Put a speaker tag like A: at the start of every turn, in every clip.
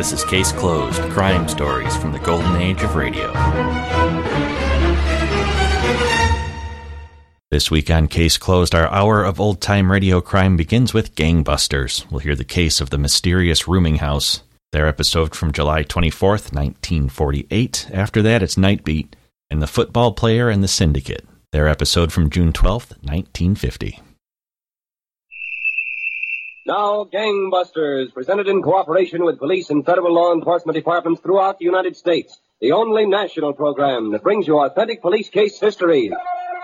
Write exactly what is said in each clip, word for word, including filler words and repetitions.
A: This is Case Closed, crime stories from the golden age of radio. This week on Case Closed, our hour of old-time radio crime begins with Gangbusters. We'll hear the case of the mysterious rooming house. Their episode from July twenty-fourth, nineteen forty-eight. After that, it's Nightbeat and the Football Player and the Syndicate. Their episode from June twelfth, nineteen fifty.
B: Now, Gangbusters, presented in cooperation with police and federal law enforcement departments throughout the United States. The only national program that brings you authentic police case history.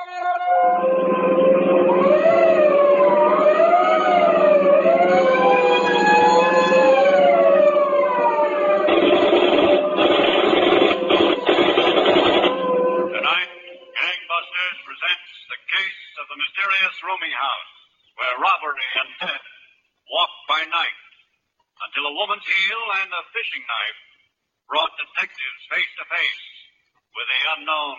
C: Rooming house, where robbery and death walk by night, until a woman's heel and a fishing knife brought detectives face to face with the unknown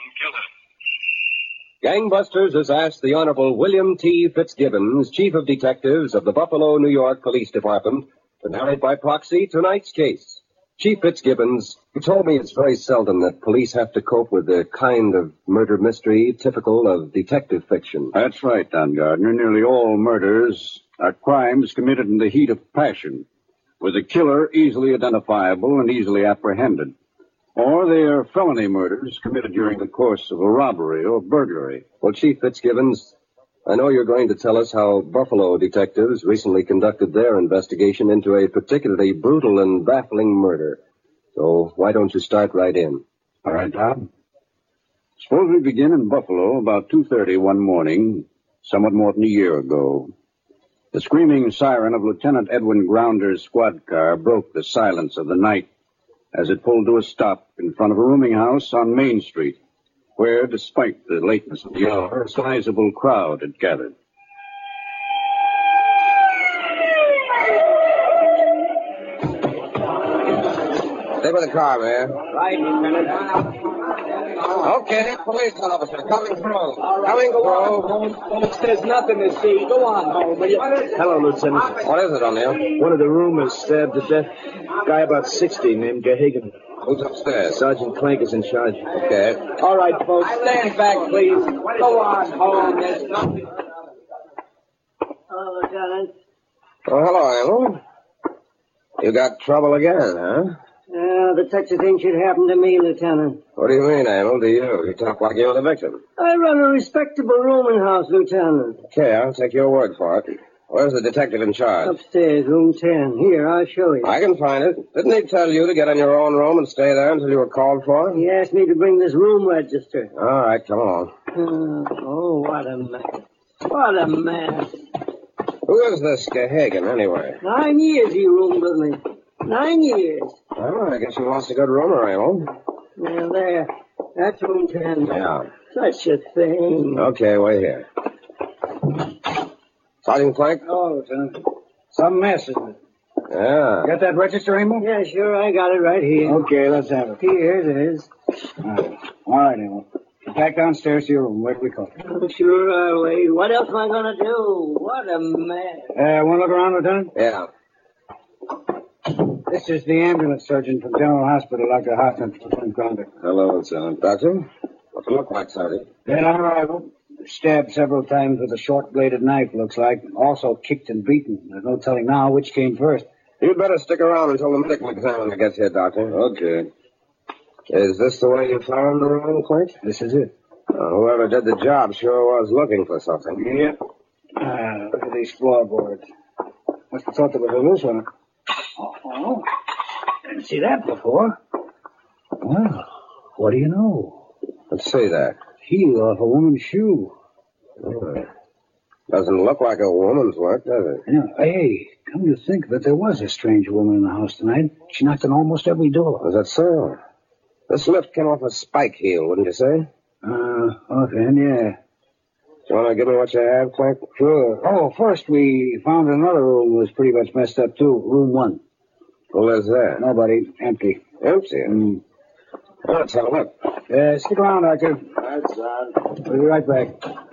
C: killer.
B: Gangbusters has asked the Honorable William T. Fitzgibbons, Chief of Detectives of the Buffalo, New York Police Department, to narrate by proxy tonight's case. Chief Fitzgibbons, you told me it's very seldom that police have to cope with the kind of murder mystery typical of detective fiction.
D: That's right, Don Gardner. Nearly all murders are crimes committed in the heat of passion, with the killer easily identifiable and easily apprehended. Or they are felony murders committed during the course of a robbery or burglary.
B: Well, Chief Fitzgibbons, I know you're going to tell us how Buffalo detectives recently conducted their investigation into a particularly brutal and baffling murder. So why don't you start right in?
D: All right, Tom. Suppose we begin in Buffalo about two thirty one morning, somewhat more than a year ago. The screaming siren of Lieutenant Edwin Grounder's squad car broke the silence of the night as it pulled to a stop in front of a rooming house on Main Street, where, despite the lateness of the hour, a sizable crowd had gathered.
B: Stay by the car, man.
E: Right, Lieutenant.
B: Okay, police officer, coming through.
E: All right,
B: coming
E: go
B: through.
E: on, Holmes. There's nothing to see. Go on, Holmes, will you?
F: Hello, Lieutenant.
B: What is it, O'Neill?
F: One of the roomers stabbed to death. Guy about sixty named Gahagan.
B: Who's upstairs?
F: Sergeant Clank is in charge.
B: Okay.
E: All right, folks, stand back, please. Go on, Holmes. There's nothing.
G: Hello, Lieutenant.
B: Oh, hello, Emil. You got trouble again, huh?
G: Uh, the touch of thing should happen to me, Lieutenant.
B: What do you mean, Emil? To you? You talk like you're the victim.
G: I run a respectable rooming house, Lieutenant.
B: Okay, I'll take your word for it. Where's the detective in charge?
G: Upstairs, room ten. Here, I'll show you.
B: I can find it. Didn't he tell you to get in your own room and stay there until you were called for?
G: He asked me to bring this room register.
B: All right, come on.
G: Uh, oh, what a mess. What a mess.
B: Who is this Gahagan, anyway?
G: Nine years he roomed with me. Nine years.
B: Well, I guess you lost a good roomer, Emil.
G: Now, there. That's room ten.
B: Yeah.
G: Such a thing.
B: Okay, wait here. Sergeant Clank?
E: Oh, Lieutenant. Some mess, isn't it?
B: Yeah.
E: Got that register, Emil?
G: Yeah, sure, I got it right here.
E: Okay, let's have it.
G: Here it is.
E: All right, All right Emil. Back downstairs to your room. Where do we call?
G: Oh, sure, I'll wait. What else am I going to do? What a mess.
E: Uh, want to look around, Lieutenant?
B: Yeah.
E: This is the ambulance surgeon from General Hospital, Doctor Hoffman, Lieutenant Grounder.
B: Hello, Lieutenant. Doctor? What's it look like, Sergeant?
E: Then on arrival, stabbed several times with a short-bladed knife, looks like. Also kicked and beaten. There's no telling now which came first.
B: You'd better stick around until the medical examiner gets here, Doctor. Okay. Is this the way you found the room, Clank?
E: This is it.
B: Uh, whoever did the job sure was looking for something.
E: Yep. Ah, look at these floorboards. Must have thought there was a loose one. Oh, didn't see that before. Well, what do you know?
B: Let's see that.
E: Heel off a woman's shoe.
B: Oh. Doesn't look like a woman's work, does it?
E: You know, hey, come to think of it, there was a strange woman in the house tonight. She knocked on almost every door.
B: Is that so? This lift came off a spike heel, wouldn't you say?
E: Uh, offhand, yeah.
B: Do you want to give me what you have, Clank?
E: Sure. Oh, first we found another room was pretty much messed up, too. Room one.
B: Who lives there?
E: Nobody. Empty.
B: Empty?
E: Mm.
B: Well, let's have a look.
E: Uh, stick around, Doctor.
B: That's on.
E: We'll be right back.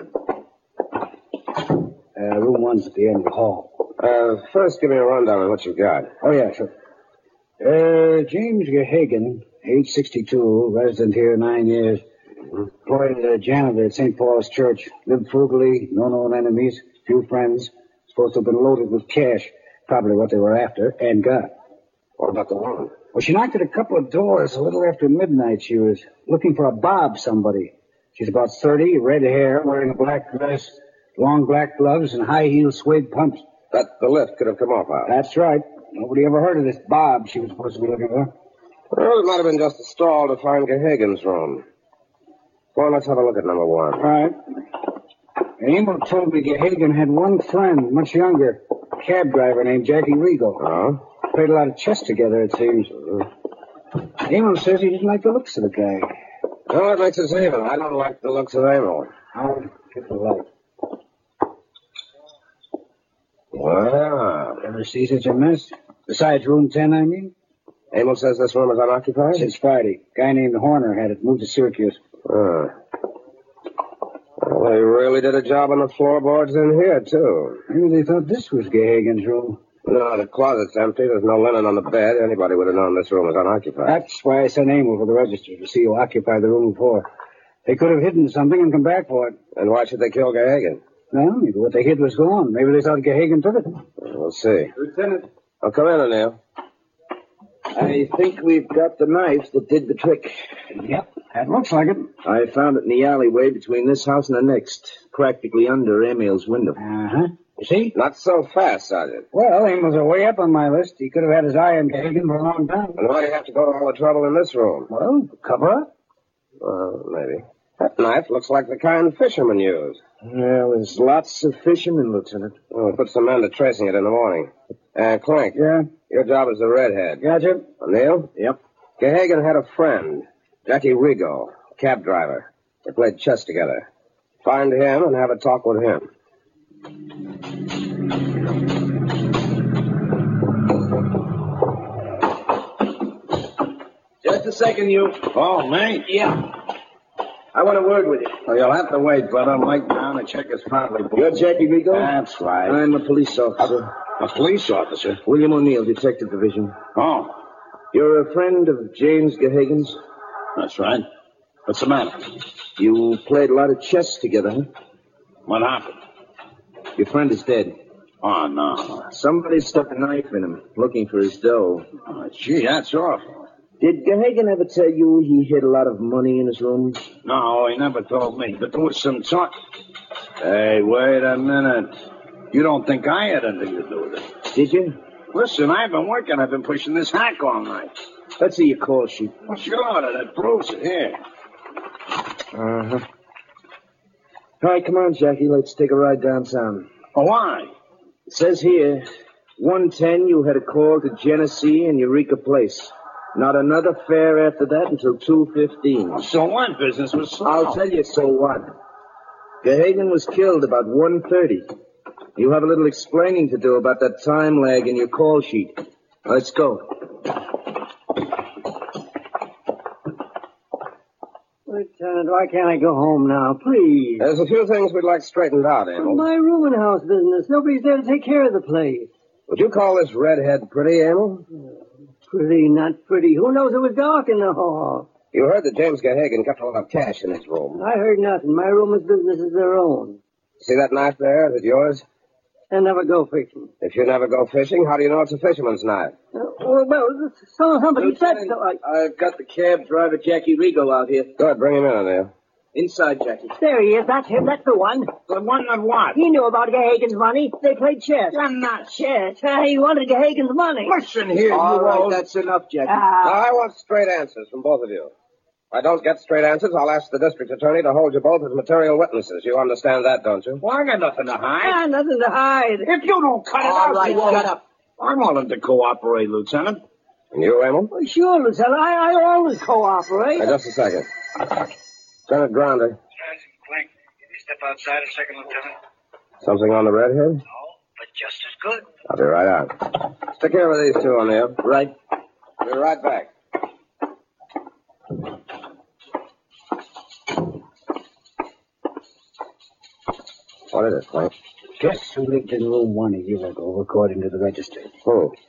E: Uh, room one's at the end of the hall.
B: Uh, first give me a rundown on what you've got.
E: Oh, yeah, sure. Uh, James Gehagen, age sixty-two, resident here nine years. Employed as a janitor at Saint Paul's Church. Lived frugally, no known enemies, few friends. Supposed to have been loaded with cash. Probably what they were after, and got.
B: What about the woman?
E: Well, she knocked at a couple of doors a little after midnight. She was looking for a Bob somebody. She's about thirty, red hair, wearing a black dress, long black gloves, and high-heeled suede pumps.
B: That the lift could have come off out.
E: That's right. Nobody ever heard of this Bob she was supposed to be looking for.
B: Well, it might have been just a stall to find Gehagen's room. Well, let's have a look at number one.
E: All right. Emil told me Gehagen had one friend, much younger, a cab driver named Jackie Regal.
B: Oh?
E: Played a lot of chess together, it seems. Emil says he didn't like the looks of the guy.
B: Well, that makes us even. I don't like the looks of Emil.
E: I'll get the light.
B: Wow.
E: Ever see such a mess? Besides room ten, I mean?
B: Emil says this room is unoccupied?
E: Since Friday. Guy named Horner had it moved to Syracuse.
B: Ah. Well, they really did a job on the floorboards in here, too.
E: Maybe they thought this was Gehagen's room.
B: No, the closet's empty. There's no linen on the bed. Anybody would have known this room was unoccupied.
E: That's why I sent Emil for the register to see who occupied the room before. They could have hidden something and come back for it.
B: And why should they kill Gehagen?
E: Well, maybe what they hid was gone. Maybe they thought Gehagen took it.
B: We'll see.
E: Lieutenant.
B: Oh, come in, O'Neill.
F: I think we've got the knife that did the trick.
E: Yep, that looks like it.
F: I found it in the alleyway between this house and the next, practically under Emil's window.
E: Uh-huh. You see?
B: Not so fast, Sergeant.
E: Well, Emil's are way up on my list. He could have had his eye on Gehagen for a long time.
B: And why do you have to go to all the trouble in this room?
E: Well, cover up.
B: Well, maybe. That knife looks like the kind fishermen use.
F: Well, there's lots of fishermen, Lieutenant.
B: Well, we'll put some men to tracing it in the morning. Uh, Clink.
E: Yeah?
B: Your job is the redhead.
E: Gotcha.
B: O'Neill?
F: Yep.
B: Gehagen had a friend, Jackie Rigo, cab driver. They played chess together. Find him and have a talk with him.
F: Just a second, you.
H: Oh, me?
F: Yeah. I want a word with you.
H: Well, you'll have to wait, brother. Mike down and check his family book.
F: You're Jackie Rigo?
H: That's right.
F: I'm a police officer.
H: A police officer?
F: William O'Neill, Detective Division.
H: Oh,
F: You're a friend of James Gehagen's?
H: that's right. What's the matter?
F: You played a lot of chess together, huh?
H: What happened?
F: Your friend is dead.
H: Oh, no.
F: Somebody stuck a knife in him, looking for his dough.
H: Oh, gee, that's awful.
F: Did Gehagen ever tell you he hid a lot of money in his room?
H: No, he never told me, but there was some talk. Hey, wait a minute. You don't think I had anything to do with it?
F: Did you?
H: Listen, I've been working. I've been pushing this hack all night.
F: Let's see your call sheet.
H: Well, sure, that proves it. Here.
F: Uh-huh. All right, come on, Jackie. Let's take a ride downtown.
H: Oh, why?
F: It says here, one ten, you had a call to Genesee and Eureka Place. Not another fare after that until two fifteen.
H: So what? Business was slow.
F: I'll tell you so what. Gehagen was killed about one thirty. You have a little explaining to do about that time lag in your call sheet. Let's go.
G: Lieutenant, why can't I go home now, please?
B: There's a few things we'd like straightened out, Emil.
G: My rooming house business. Nobody's there to take care of the place.
B: Would you call this redhead pretty, Emil?
G: Pretty, not pretty. Who knows it was dark in the hall?
B: You heard that James Gehagen kept a lot of cash in his room.
G: I heard nothing. My roomers' business is their own.
B: See that knife there? Is it yours?
G: I never go fishing.
B: If you never go fishing, how do you know it's a fisherman's knife?
G: Uh, well, well, so somebody said so. I...
F: I've got the cab driver, Jackie Rigo, out here.
B: Good, bring him in, O'Neill.
F: Inside, Jackie.
G: There he is. That's him. That's the one.
H: The one that what?
G: He knew about Gehagen's money. They played chess. I'm not chess. Uh, he wanted Gehagen's money.
H: Listen here,
F: All
H: you
F: right,
H: old...
F: that's enough, Jackie.
G: Uh,
B: Now, I want straight answers from both of you. If I don't get straight answers, I'll ask the district attorney to hold you both as material witnesses. You understand that, don't you?
H: Well, I got nothing to hide.
G: ah, nothing to hide.
H: If you don't cut it
F: All
H: out,
F: right,
H: you won't.
F: shut up.
H: I'm willing to cooperate, Lieutenant.
B: And you, Emil?
G: Well, sure, Lieutenant. I, I always cooperate.
B: Now, just a second. Lieutenant Grounder.
C: Sergeant Clink, can you step outside a second, Lieutenant?
B: Something on the redhead?
C: No, but just as good.
B: I'll be right out. Stick here with these two, O'Neill.
F: Right.
B: I'll be right back. What is it, Clink?
E: Guess who lived in room one a year ago, according to the register?
B: Who?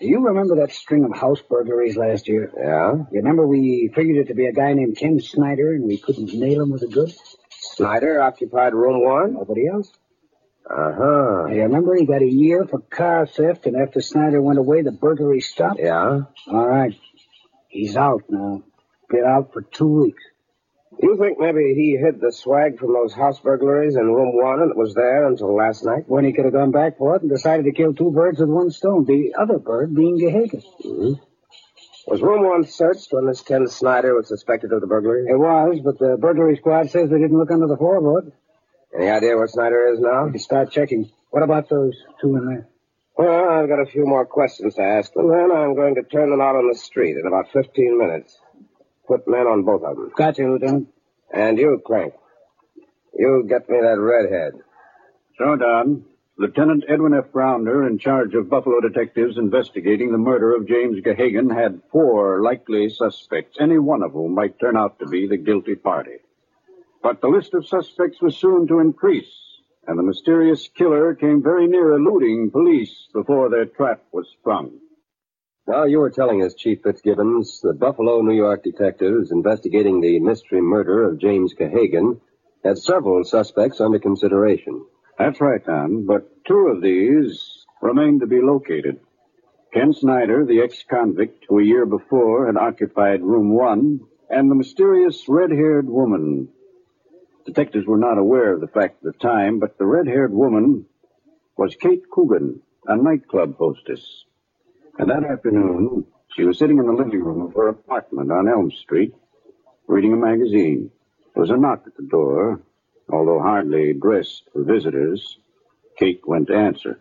E: Do you remember that string of house burglaries last year?
B: Yeah?
E: You remember we figured it to be a guy named Ken Snyder, and we couldn't nail him with the goods?
B: Snyder occupied room one?
E: Nobody else?
B: Uh-huh.
E: You remember he got a year for car theft, and after Snyder went away, the burglary stopped?
B: Yeah?
E: All right. He's out now. Been out for two weeks.
B: You think maybe he hid the swag from those house burglaries in room one and it was there until last night?
E: When he could have gone back for it and decided to kill two birds with one stone, the other bird being Gehagen.
B: Mm-hmm. Was room one searched when this Ken Snyder was suspected of the burglary?
E: It was, but the burglary squad says they didn't look under the floorboard.
B: Any idea where Snyder is now?
E: We can start checking. What about those two in there?
B: Well, I've got a few more questions to ask them, then I'm going to turn them out on the street in about fifteen minutes. Put men on both of them.
E: Gotcha, Lieutenant.
B: And you, Crank. You get me that redhead.
D: So, Don. Lieutenant Edwin F. Grounder, in charge of Buffalo detectives investigating the murder of James Gehagen, had four likely suspects, any one of whom might turn out to be the guilty party. But the list of suspects was soon to increase, and the mysterious killer came very near eluding police before their trap was sprung.
B: Now, you were telling us, Chief Fitzgibbons, that Buffalo, New York detectives investigating the mystery murder of James Gehagen had several suspects under consideration.
D: That's right, Don, but two of these remained to be located. Ken Snyder, the ex-convict who a year before had occupied room one, and the mysterious red-haired woman. Detectives were not aware of the fact at the time, but the red-haired woman was Kate Coogan, a nightclub hostess. And that afternoon, she was sitting in the living room of her apartment on Elm Street, reading a magazine. There was a knock at the door. Although hardly dressed for visitors, Kate went to answer.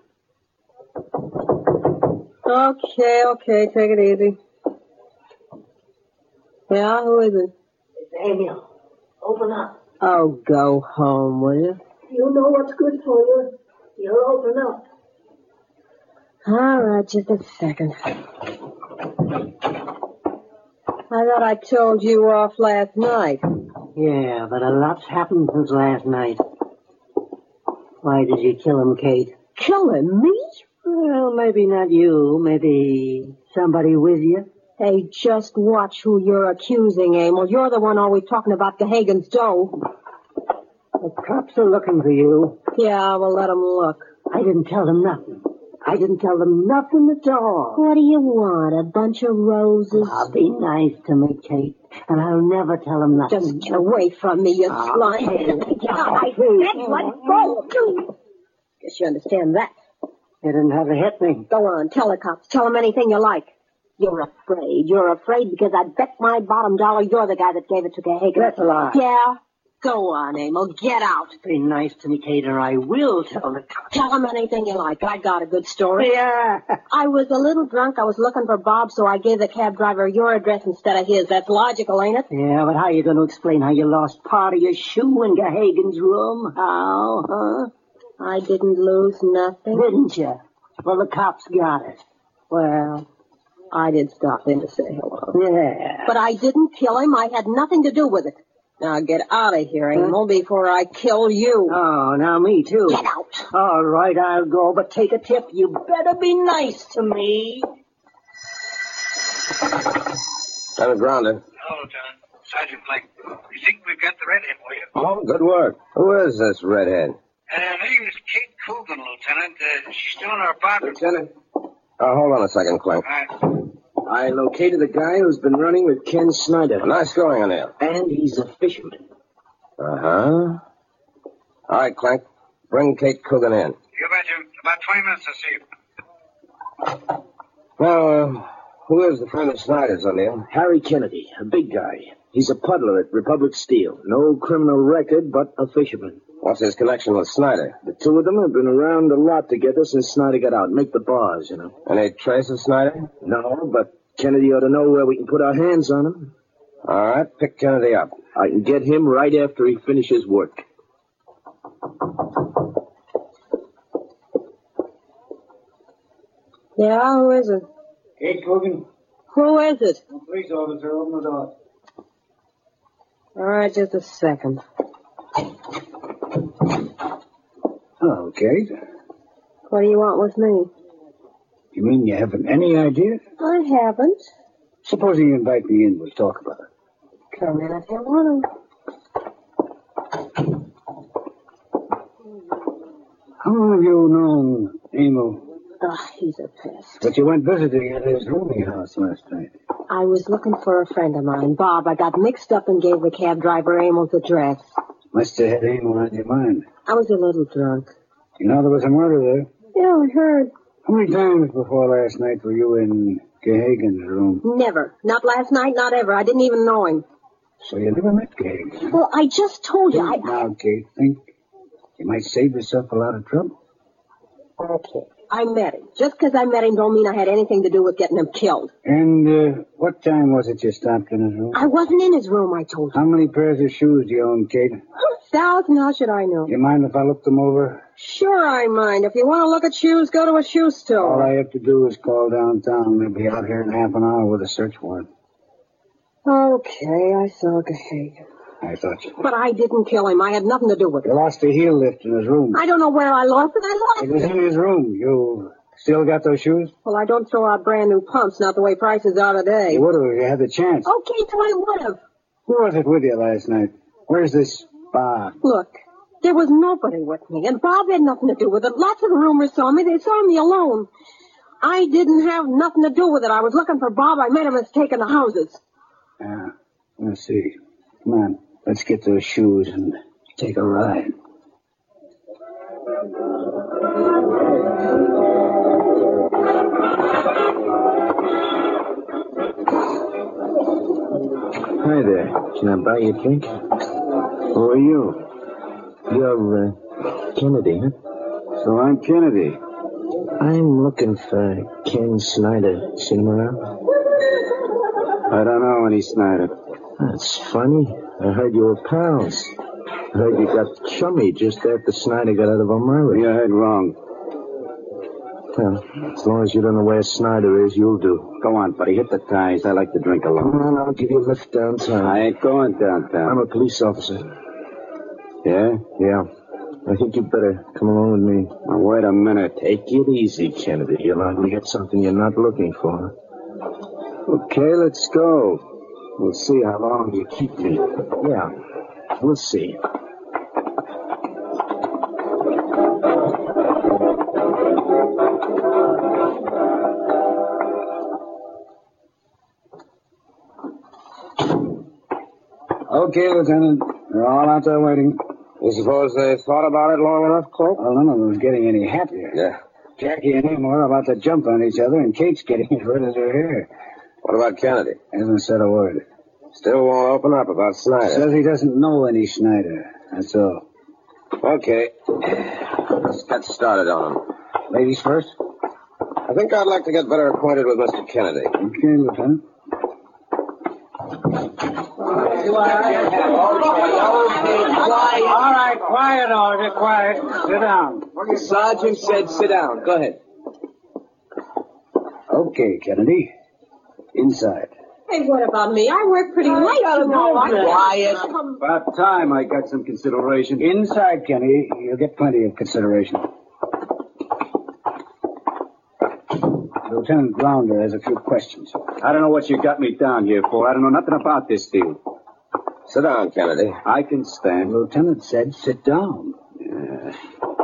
I: Okay, okay, take it easy. Yeah, who is it?
G: It's Emil. Open up.
I: Oh, go home, will you?
G: You know what's good for you. You'll open up.
I: All right, just a second. I thought I told you off last night.
G: Yeah, but a lot's happened since last night. Why did you kill him, Kate?
I: Kill him? Me?
G: Well, maybe not you. Maybe somebody with you.
I: Hey, just watch who you're accusing, Emil. You're the one always talking about Gehagen's dough.
G: The cops are looking for you.
I: Yeah, well, let them look.
G: I didn't tell them nothing. I didn't tell them nothing at all.
I: What do you want, a bunch of roses?
G: I'll be nice to me, Kate, and I'll never tell them nothing.
I: Just get away from me, you
G: Oh,
I: slime.
G: Kate.
I: I said let go. Guess you understand that.
G: You didn't have to hit me.
I: Go on, tell the cops. Tell them anything you like. You're afraid. You're afraid because I bet my bottom dollar you're the guy that gave it to Gehagen.
G: That's a lie.
I: Yeah? Go on, Emil. Get out.
G: Be nice to me, Kate, or I will tell the cops.
I: Tell them anything you like. I got a good story.
G: Yeah.
I: I was a little drunk. I was looking for Bob, so I gave the cab driver your address instead of his. That's logical, ain't it?
G: Yeah, but how are you going to explain how you lost part of your shoe in Gehagen's room? How, huh?
I: I didn't lose nothing.
G: Didn't you? Well, the cops got it.
I: Well, I did stop in to say hello.
G: Yeah.
I: But I didn't kill him. I had nothing to do with it. Now get out of here, Emil, before I kill you.
G: Oh, now me too.
I: Get out.
G: All right, I'll go, but take a tip. You better be nice to me.
B: Lieutenant Grounder.
C: Hello, Lieutenant. Sergeant Blake. You think we've got the redhead for you?
B: Oh, good work. Who is this redhead?
C: Uh, her name is Kate Coogan, Lieutenant. Uh, she's still in her apartment.
F: Lieutenant,
B: Uh, hold on a second, Clink.
C: All right.
F: I located the guy who's been running with Ken Snyder.
B: Nice going, O'Neill.
F: And he's a fisherman.
B: Uh-huh. All right, Clank. Bring Kate Coogan in.
C: You betcha. About twenty minutes to see you.
B: Now, uh, who is the friend of Snyder's, O'Neill?
F: Harry Kennedy, a big guy. He's a puddler at Republic Steel. No criminal record, but a fisherman.
B: What's his connection with Snyder?
F: The two of them have been around a lot together since Snyder got out. Make the bars, you know.
B: Any trace of Snyder?
F: No, but Kennedy ought to know where we can put our hands on him.
B: All right, pick Kennedy up.
F: I can get him right after he finishes work.
I: Yeah, who is it?
E: Kate Coogan.
I: Who is it?
E: Police officer, open the door.
I: All right, just a second.
E: Oh, Kate.
I: What do you want with me?
E: You mean you haven't any idea?
I: I haven't.
E: Supposing you invite me in, we'll talk about it.
I: Come in if you want to.
E: How long have you known Emil?
I: Oh, he's a pest.
E: But you went visiting at his rooming house last night.
I: I was looking for a friend of mine, Bob. I got mixed up and gave the cab driver Emil's address.
E: Must have had Emil on your mind.
I: I was a little drunk.
E: You know there was a murder there?
I: Yeah, I heard.
E: How many times before last night were you in Gahagan's room?
I: Never. Not last night, not ever. I didn't even know him.
E: So you never met Gahagan?
I: Well, I just told you. I...
E: Now, Kate, think. You might save yourself a lot of trouble.
I: Okay. I met him. Just because I met him don't mean I had anything to do with getting him killed.
E: And uh, what time was it you stopped in his room?
I: I wasn't in his room, I told you.
E: How many pairs of shoes do you own, Kate?
I: Thousand, how should I know?
E: You mind if I look them over?
I: Sure I mind. If you want to look at shoes, go to a shoe store.
E: All I have to do is call downtown. They'll be out here in half an hour with a search warrant.
I: Okay, I saw Gahagan.
E: I thought you.
I: But I didn't kill him. I had nothing to do with it.
E: You lost a heel lift in his room.
I: I don't know where I lost it. I lost
E: it. It was in his room. You still got those shoes?
I: Well, I don't throw out brand new pumps, not the way prices are today.
E: You would have if you had the chance.
I: Okay, so I would have.
E: Who was it with you last night? Where's this bar?
I: Look, there was nobody with me, and Bob had nothing to do with it. Lots of the roomers saw me. They saw me alone. I didn't have nothing to do with it. I was looking for Bob. I met him as taking the houses.
E: Yeah, let's see. Come on. Let's get those shoes and take a ride.
F: Hi there. Can I buy you a drink?
E: Who are you?
F: You're, uh, Kennedy, huh?
E: So I'm Kennedy.
F: I'm looking for Ken Snyder. Seen him around?
E: I don't know any Snyder.
F: That's funny. I heard you were pals. I heard you got chummy just after Snyder got out of Elmira.
E: You heard wrong.
F: Well, as long as you don't know where Snyder is, you'll do.
E: Go on, buddy. Hit the ties. I like to drink alone.
F: Come on, I'll give you a lift downtown.
E: I ain't going downtown.
F: I'm a police officer.
E: Yeah?
F: Yeah. I think you'd better come along with me.
E: Now, wait a minute.
F: Take it easy, Kennedy. You're liable to get something you're not looking for.
E: Okay, let's go. We'll see how long you keep me.
F: Yeah, we'll see.
E: Okay, Lieutenant. They're all out there waiting.
B: You suppose they thought about it long enough, Cloak?
E: Well, none of them was getting any happier.
B: Yeah.
E: Jackie and him were about to jump on each other, and Kate's getting as red as her hair.
B: What about Kennedy?
E: Hasn't said a word.
B: Still won't open up about Snyder.
E: Says he doesn't know any Snyder. That's all.
B: Okay. Let's get started on him.
E: Ladies first?
B: I think I'd like to get better acquainted with Mister Kennedy.
E: Okay, Lieutenant. All right, quiet, all. Get quiet. Sit down.
F: The sergeant said sit down. Go ahead.
E: Okay, Kennedy. Inside.
I: Hey, what about me? I work pretty late, you know.
F: Quiet.
E: About time I got some consideration. Inside, Kenny. You'll get plenty of consideration. Lieutenant Grounder has a few questions. I don't know what you got me down here for. I don't know nothing about this deal.
B: Sit down, Kennedy.
E: I can stand. Lieutenant said sit down. Yeah.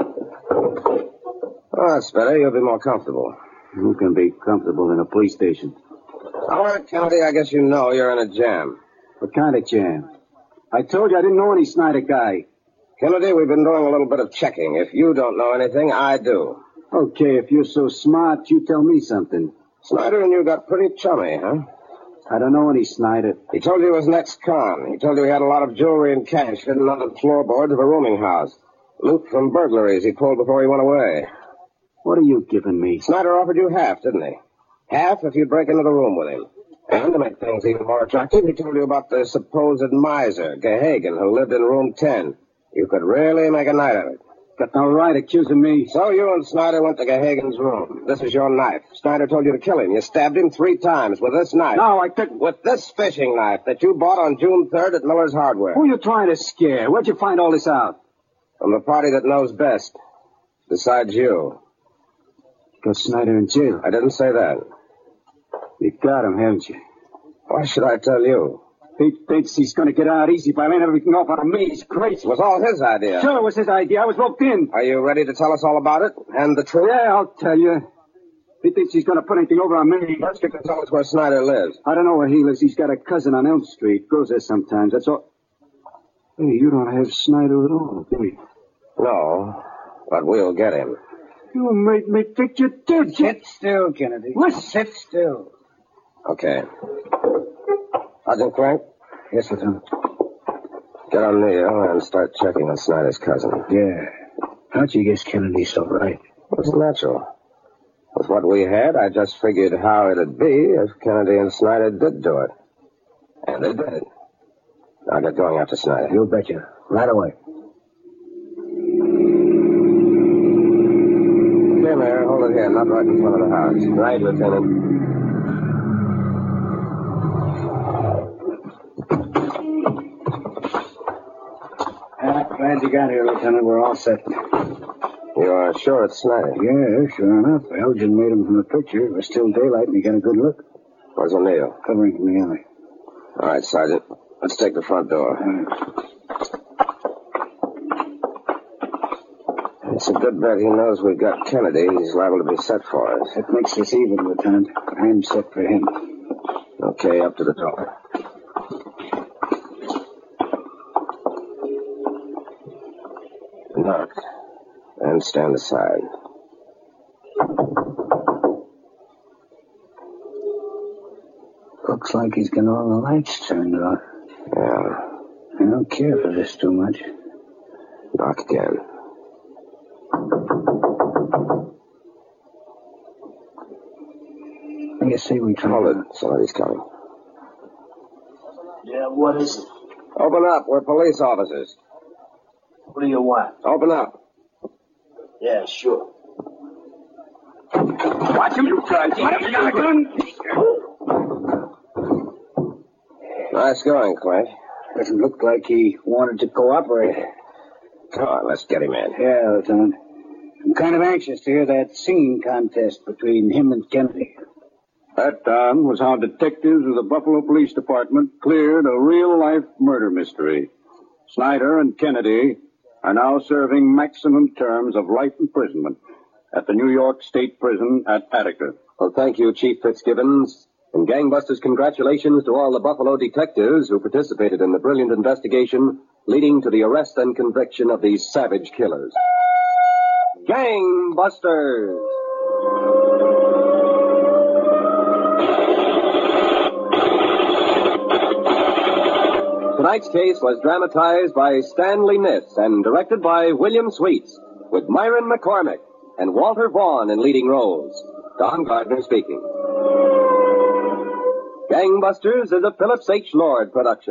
B: Oh, that's better. You'll be more comfortable.
E: Who can be comfortable in a police station?
B: All right, Kennedy, I guess you know you're in a jam.
E: What kind of jam? I told you I didn't know any Snyder guy.
B: Kennedy, we've been doing a little bit of checking. If you don't know anything, I do.
E: Okay, if you're so smart, you tell me something.
B: Snyder and you got pretty chummy, huh?
E: I don't know any Snyder.
B: He told you he was an ex-con. He told you he had a lot of jewelry and cash hidden under the floorboards of a rooming house. Loot from burglaries he pulled before he went away.
E: What are you giving me?
B: Snyder offered you half, didn't he? Half if you'd break into the room with him. And to make things even more attractive, he told you about the supposed miser, Gahagan, who lived in room ten. You could really make a night of it.
E: Got no right accusing me.
B: So you and Snyder went to Gahagan's room. This is your knife. Snyder told you to kill him. You stabbed him three times with this knife.
E: No, I didn't.
B: With this fishing knife that you bought on June third at Miller's Hardware.
E: Who are you trying to scare? Where'd you find all this out?
B: From the party that knows best. Besides you.
E: Got Snyder in jail.
B: I didn't say that.
E: You got him, haven't you?
B: Why should I tell you?
E: He thinks he's going to get out easy by laying everything off on me. He's crazy.
B: It was all his idea.
E: Sure, it was his idea. I was roped in.
B: Are you ready to tell us all about it? And the truth?
E: Yeah, I'll tell you. He thinks he's going to put anything over on me.
B: First, you can tell us where Snyder lives.
E: I don't know where he lives. He's got a cousin on Elm Street. Goes there sometimes. That's all. Hey, you don't have Snyder at all, do you?
B: No, but we'll get him.
E: You made me think you did.
F: Sit still, Kennedy.
E: What?
F: Sit still.
B: Okay. Sergeant Crank?
E: Yes, Lieutenant.
B: Get on Neil and start checking on Snyder's cousin.
E: Yeah. How'd you guess Kennedy so right?
B: It's natural. With what we had, I just figured how it'd be if Kennedy and Snyder did do it. And they did. I'll get going after Snyder.
E: You betcha. Right away.
B: Okay, Mayor, hold it here, not right in front of the house. Right, Lieutenant.
E: Glad you got here, Lieutenant. We're all set.
B: You are sure it's Snyder?
E: Yeah, sure enough. Elgin made him from the picture. It was still daylight, and he got a good look.
B: Where's O'Neill?
E: Covering from the alley.
B: All right, Sergeant. Let's take the front door.
E: Right.
B: It's a good bet he knows we've got Kennedy. He's liable to be set for us.
E: That makes us even, Lieutenant. I'm set for him.
B: Okay, up to the door. Knock. And stand aside.
E: Looks like he's got all the lights turned off.
B: Yeah.
E: I don't care for this too much.
B: Knock again.
E: I guess say we try.
B: Hold it. Somebody's coming.
J: Yeah, what is it?
B: Open up. We're police officers.
J: What do you want?
B: Open up.
J: Yeah, sure.
E: Watch him, you guys. What have you got a gun?
B: Nice going, Clay.
E: Doesn't look like he wanted to cooperate.
B: Come on, let's get him in.
E: Yeah, Lieutenant. I'm kind of anxious to hear that singing contest between him and Kennedy.
D: That, Don, was how detectives of the Buffalo Police Department cleared a real-life murder mystery. Snyder and Kennedy are now serving maximum terms of life imprisonment at the New York State Prison at Attica.
B: Well, thank you, Chief Fitzgibbons. And gangbusters, congratulations to all the Buffalo detectives who participated in the brilliant investigation leading to the arrest and conviction of these savage killers. Gangbusters! Tonight's case was dramatized by Stanley Niss and directed by William Sweets, with Myron McCormick and Walter Vaughn in leading roles. Don Gardner speaking. Gangbusters is a Phillips H. Lord production.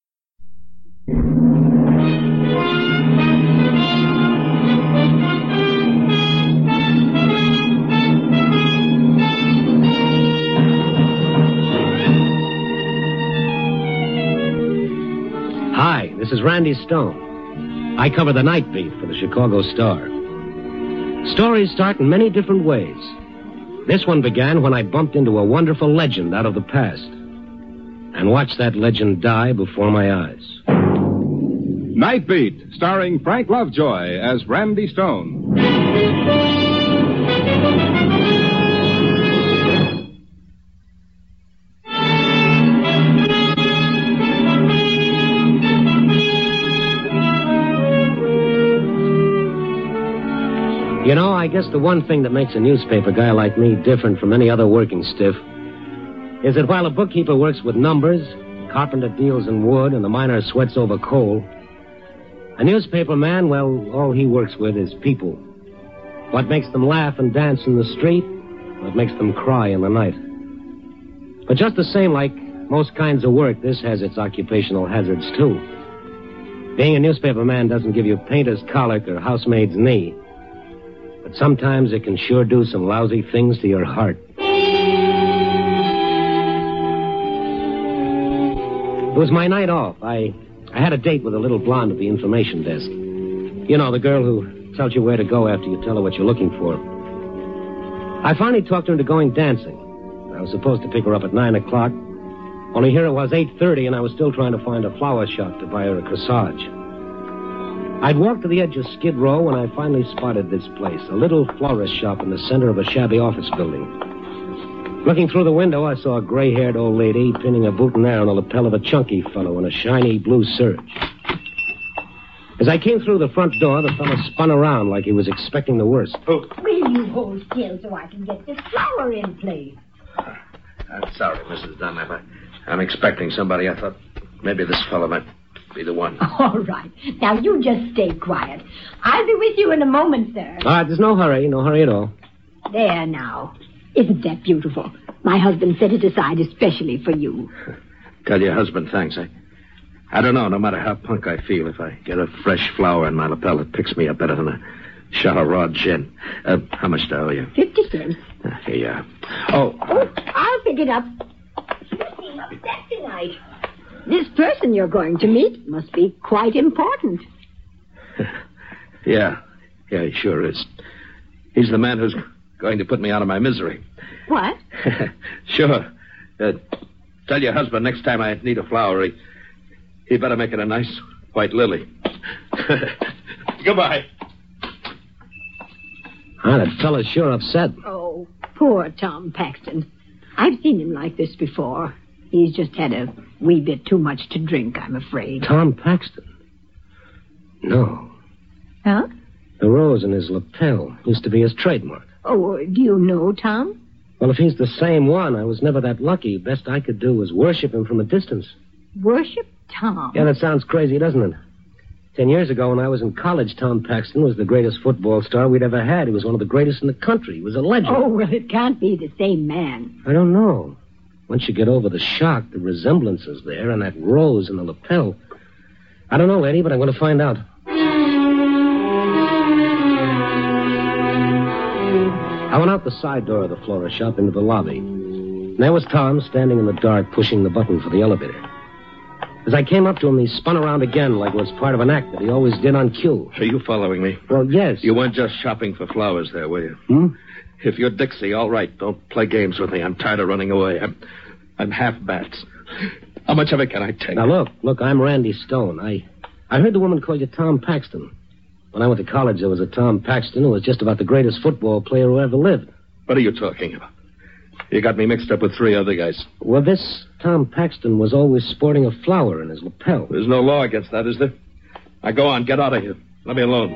K: Hi, this is Randy Stone. I cover the night beat for the Chicago Star. Stories start in many different ways. This one began when I bumped into a wonderful legend out of the past and watched that legend die before my eyes.
L: Night Beat, starring Frank Lovejoy as Randy Stone.
K: You know, I guess the one thing that makes a newspaper guy like me different from any other working stiff is that while a bookkeeper works with numbers, a carpenter deals in wood, and the miner sweats over coal, a newspaper man, well, all he works with is people. What makes them laugh and dance in the street, what makes them cry in the night. But just the same, like most kinds of work, this has its occupational hazards, too. Being a newspaper man doesn't give you painter's colic or housemaid's knee. But sometimes it can sure do some lousy things to your heart. It was my night off. I I had a date with a little blonde at the information desk. You know, the girl who tells you where to go after you tell her what you're looking for. I finally talked her into going dancing. I was supposed to pick her up at nine o'clock. Only here it was eight thirty, and I was still trying to find a flower shop to buy her a corsage. I'd walked to the edge of Skid Row when I finally spotted this place, a little florist shop in the center of a shabby office building. Looking through the window, I saw a gray-haired old lady pinning a boutonniere on the lapel of a chunky fellow in a shiny blue serge. As I came through the front door, the fellow spun around like he was expecting the worst.
M: Will you hold still so I can get this flower in place?
N: I'm sorry, Missus Dunlap. I, I'm expecting somebody. I thought maybe this fellow might be the one.
M: All right. Now, you just stay quiet. I'll be with you in a moment, sir.
K: All right, there's no hurry. No hurry at all.
M: There now. Isn't that beautiful? My husband set it aside especially for you.
N: Tell your husband thanks. I, I don't know, no matter how punk I feel, if I get a fresh flower in my lapel, it picks me up better than a shot of raw gin. Uh, how much do I owe you?
M: Fifty cents.
N: Uh, here you are. Oh.
M: Oh, I'll pick it up. You seem upset tonight. This person you're going to meet must be quite important.
N: Yeah. Yeah, he sure is. He's the man who's going to put me out of my misery.
M: What?
N: Sure. Uh, tell your husband next time I need a flower, he, he better make it a nice white lily. Goodbye.
K: Ah, that fella's sure upset.
M: Oh, poor Tom Paxton. I've seen him like this before. He's just had a wee bit too much to drink, I'm afraid.
K: Tom Paxton? No.
M: Huh?
K: The rose in his lapel used to be his trademark.
M: Oh, do you know Tom?
K: Well, if he's the same one, I was never that lucky. Best I could do was worship him from a distance.
M: Worship Tom?
K: Yeah, that sounds crazy, doesn't it? Ten years ago, when I was in college, Tom Paxton was the greatest football star we'd ever had. He was one of the greatest in the country. He was a legend.
M: Oh, well, it can't be the same man.
K: I don't know. Once you get over the shock, the resemblance is there, and that rose in the lapel. I don't know, Eddie, but I'm going to find out. I went out the side door of the florist shop into the lobby. And there was Tom standing in the dark, pushing the button for the elevator. As I came up to him, he spun around again like it was part of an act that he always did on cue.
N: Are you following me?
K: Well, yes.
N: You weren't just shopping for flowers there, were you?
K: Hmm?
N: If you're Dixie, all right. Don't play games with me. I'm tired of running away. I'm, I'm half bats. How much of it can I take?
K: Now, look, look, I'm Randy Stone. I, I heard the woman call you Tom Paxton. When I went to college, there was a Tom Paxton who was just about the greatest football player who ever lived.
N: What are you talking about? You got me mixed up with three other guys.
K: Well, this Tom Paxton was always sporting a flower in his lapel.
N: There's no law against that, is there? Now, go on. Get out of here. Let me alone.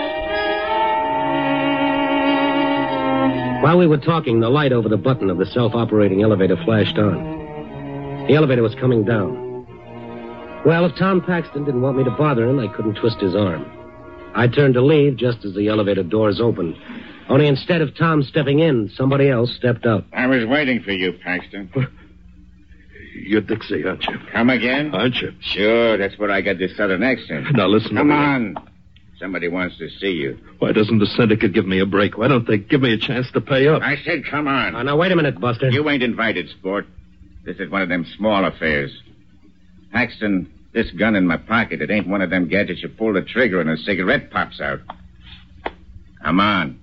K: While we were talking, the light over the button of the self-operating elevator flashed on. The elevator was coming down. Well, if Tom Paxton didn't want me to bother him, I couldn't twist his arm. I turned to leave just as the elevator doors opened. Only instead of Tom stepping in, somebody else stepped up.
O: I was waiting for you, Paxton.
N: You're Dixie, aren't you?
O: Come again?
N: Aren't you?
O: Sure, that's where I got this southern accent.
N: Now, listen
O: Come
N: to me.
O: on. Somebody wants to see you.
N: Why doesn't the syndicate give me a break? Why don't they give me a chance to pay up?
O: I said come on.
K: Uh, now, wait a minute, Buster.
O: You ain't invited, sport. This is one of them small affairs. Paxton, this gun in my pocket, it ain't one of them gadgets you pull the trigger and a cigarette pops out. Come on.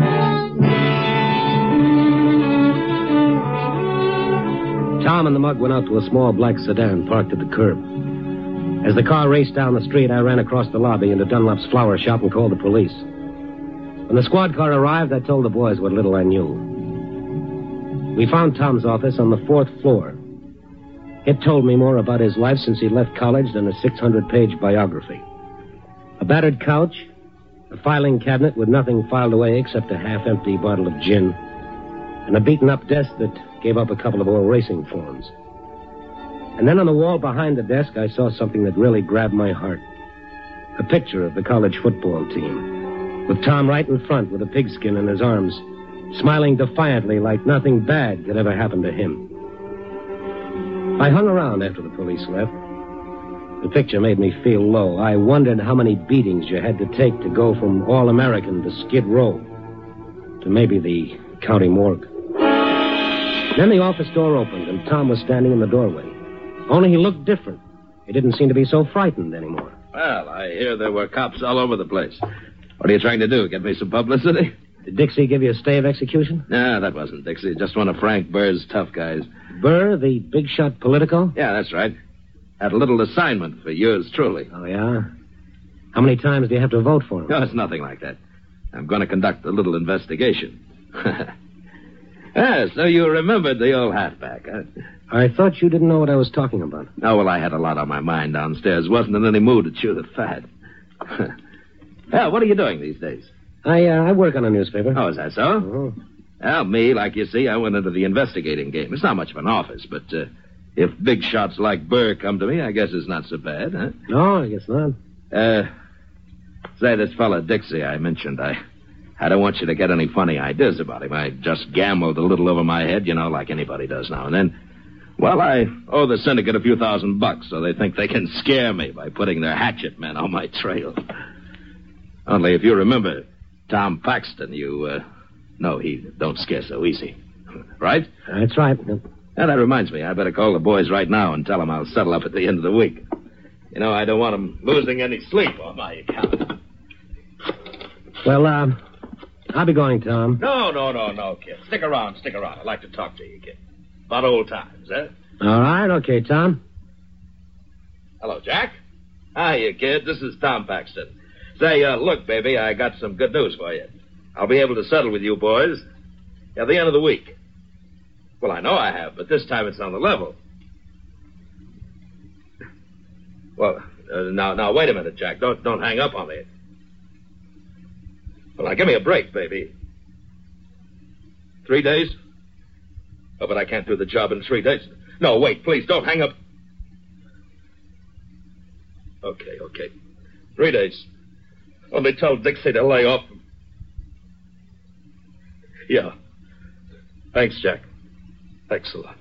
K: Tom and the mug went out to a small black sedan parked at the curb. As the car raced down the street, I ran across the lobby into Dunlap's flower shop and called the police. When the squad car arrived, I told the boys what little I knew. We found Tom's office on the fourth floor. It told me more about his life since he left college than a six hundred page biography. A battered couch, a filing cabinet with nothing filed away except a half-empty bottle of gin, and a beaten-up desk that gave up a couple of old racing forms. And then on the wall behind the desk, I saw something that really grabbed my heart. A picture of the college football team, with Tom right in front with a pigskin in his arms, smiling defiantly like nothing bad could ever happen to him. I hung around after the police left. The picture made me feel low. I wondered how many beatings you had to take to go from All-American to Skid Row to maybe the county morgue. Then the office door opened, and Tom was standing in the doorway. Only he looked different. He didn't seem to be so frightened anymore.
N: Well, I hear there were cops all over the place. What are you trying to do, get me some publicity?
K: Did Dixie give you a stay of execution?
N: No, that wasn't Dixie. Just one of Frank Burr's tough guys.
K: Burr, the big shot politico?
N: Yeah, that's right. Had a little assignment for yours truly.
K: Oh, yeah? How many times do you have to vote for him?
N: No, it's nothing like that. I'm going to conduct a little investigation. Ah, so you remembered the old halfback, huh?
K: I thought you didn't know what I was talking about.
N: Oh, well, I had a lot on my mind downstairs. Wasn't in any mood to chew the fat. Yeah, what are you doing these days?
K: I uh, I work on a newspaper.
N: Oh, is that so?
K: Oh.
N: Well, me, like you see, I went into the investigating game. It's not much of an office, but uh, if big shots like Burr come to me, I guess it's not so bad, huh?
K: No, I guess not.
N: Uh, say, this fella Dixie I mentioned, I... I don't want you to get any funny ideas about him. I just gambled a little over my head, you know, like anybody does now and then. Well, I owe the syndicate a few thousand bucks, so they think they can scare me by putting their hatchet men on my trail. Only if you remember Tom Paxton, you, uh... No, he don't scare so easy. Right?
K: That's right.
N: Now, that reminds me, I better call the boys right now and tell them I'll settle up at the end of the week. You know, I don't want them losing any sleep on my account.
K: Well, uh... I'll be going, Tom.
N: No, no, no, no, kid. Stick around, stick around. I'd like to talk to you, kid. About old times, eh?
K: All right, okay, Tom.
N: Hello, Jack. Hiya, kid. This is Tom Paxton. Say, uh, look, baby, I got some good news for you. I'll be able to settle with you boys at the end of the week. Well, I know I have, but this time it's on the level. Well, uh, now, now, wait a minute, Jack. Don't, don't hang up on me. Well, now, give me a break, baby. Three days? Oh, but I can't do the job in three days. No, wait, please, don't hang up. Okay, okay. Three days. Only tell Dixie to lay off. Yeah. Thanks, Jack. Thanks a lot.